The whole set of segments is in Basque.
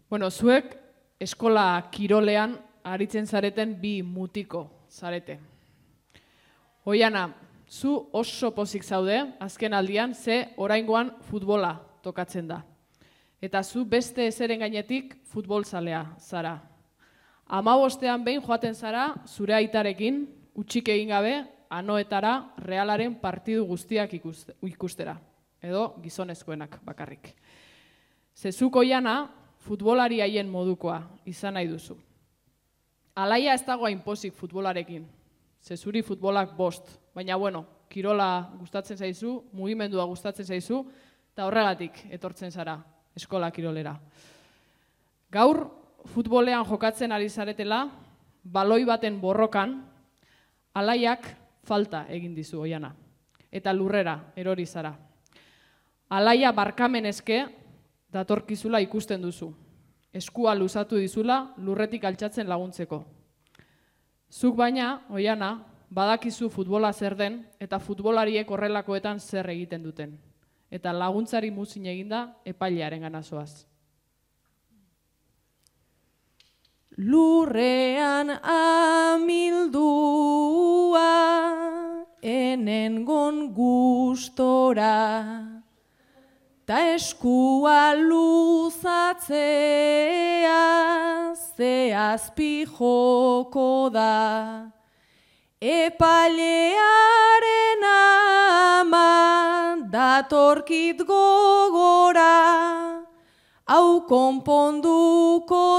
Bueno, zuek eskola kirolean aritzen zareten bi mutiko zarete. Oiana, zu oso pozik zaude, azken aldian, ze oraingoan futbola tokatzen da. Eta zu beste ezeren gainetik futbolzalea zara. 15ean behin joaten zara zure aitarekin, utxik egin gabe, Anoetara Realaren partidu guztiak ikustera. Edo gizonezkoenak bakarrik. Zezuk Oiana, futbolari haien modukoa izan nahi duzu. Alaia ez dago hainpozik futbolarekin. Zezuri futbolak 5, baina bueno, kirola gustatzen zaizu, mugimendua gustatzen zaizu, eta horregatik etortzen zara eskola kirolera. Gaur, futbolean jokatzen ari zaretela, baloi baten borrokan, Alaiak falta egin dizu Oiana, eta lurrera erori zara. Alaia barkamen eske, datorkizula ikusten duzu. Eskua luzatu dizula lurretik altxatzen laguntzeko. Zuk baina, Oiana, badakizu futbola zer den eta futbolariek horrelakoetan zer egiten duten. Eta laguntzari muzin eginda epailearen ganazoaz. Lurrean amildua enengon gustora, ta eskua luzatzea zehazpi joko da. Epailearen ama datorkit gogora, hau konponduko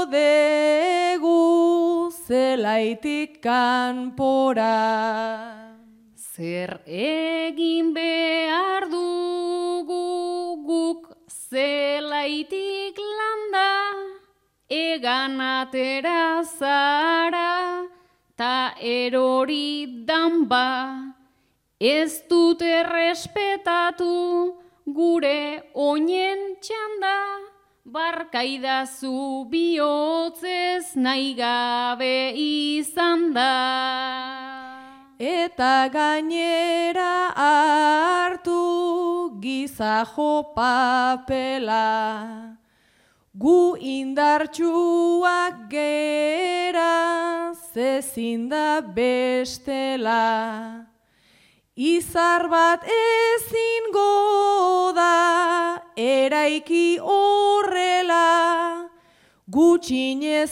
dugu zelaitik kanpora. Zer egin behar dugu guk zelaitik landa, egan atera zara, ta erori danba, ez dut errespetatu gure oinen txanda, barkaidazu bihotzez nahi gabe izan da. Eta gainera hartu gizajo papela, gu indartsuak gera zezin da bestela. Izar bat ezingo da eraiki horrela, gutxinez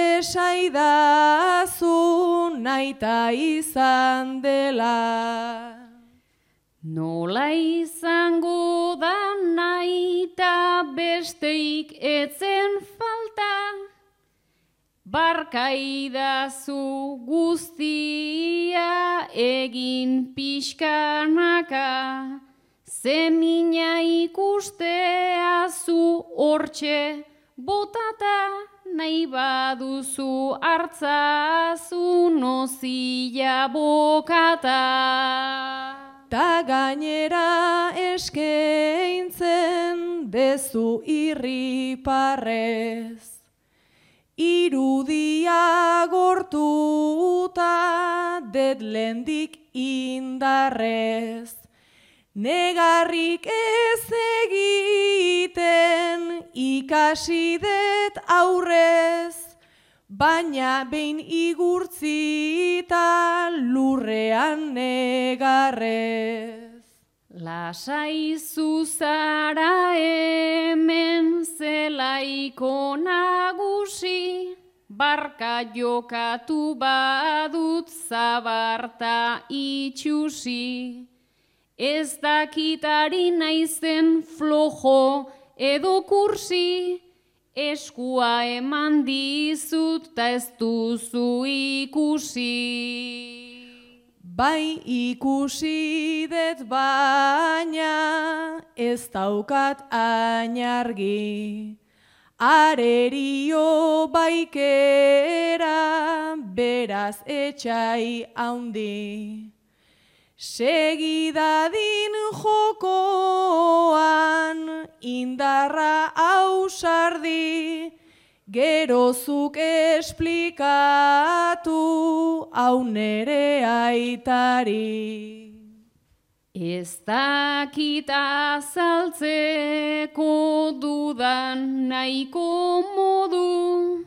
esaidazu naita izan dela. Nola izango da naita besteik etzen falta, barkaidazu guztia egin pixkanaka, zemina ikustea zu hortxe botata, nahi baduzu hartzazu nozila bokata. Ta gainera eskaintzen dezu irriparrez, irudia gortuta dedlendik indarrez. Negarrik ez egiten ikasi dut aurrez, baina behin igurtzita lurrean negarrez. Lasai zuzara hemen zelaiko nagusi, barka jokatu badut zabarta itxusi. Ez dakitari naizen flojo edo kursi, eskua eman dizut ta ez duzu ikusi. Bai ikusi dut baina ez daukat ainargi, arerio baikera beraz etxai haundi. Segidadin jokoan indarra ausardi, gerozuk esplikatu hau nere aitari. Ez dakit azaltzeko dudan nahiko modu,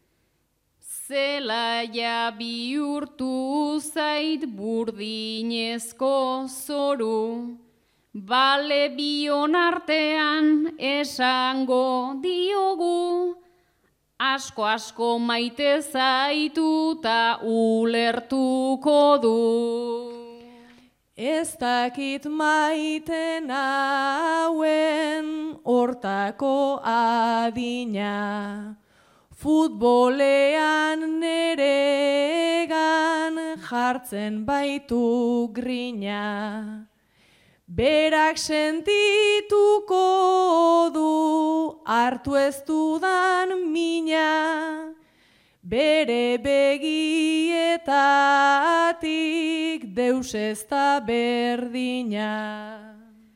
zelaia bihurtu zait burdinezko zoru, bale bion artean esango diogu, asko maite zaitu ta ulertuko du. Ez dakit maite nauen hortako adina, futbolean neregan jartzen baitu grina. Berak sentituko du hartu ez dudan mina, bere begietatik deus ez da berdina.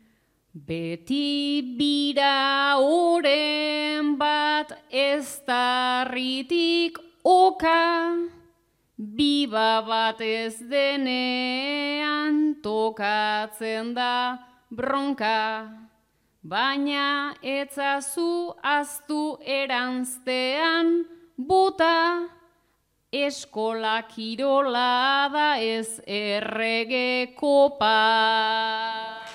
Beti bira oren bat ez darritik oka, biba bat ez denean tokatzen da bronka, baina etzazu aztu eranztean bota, eskola kirola da ez errege kopa.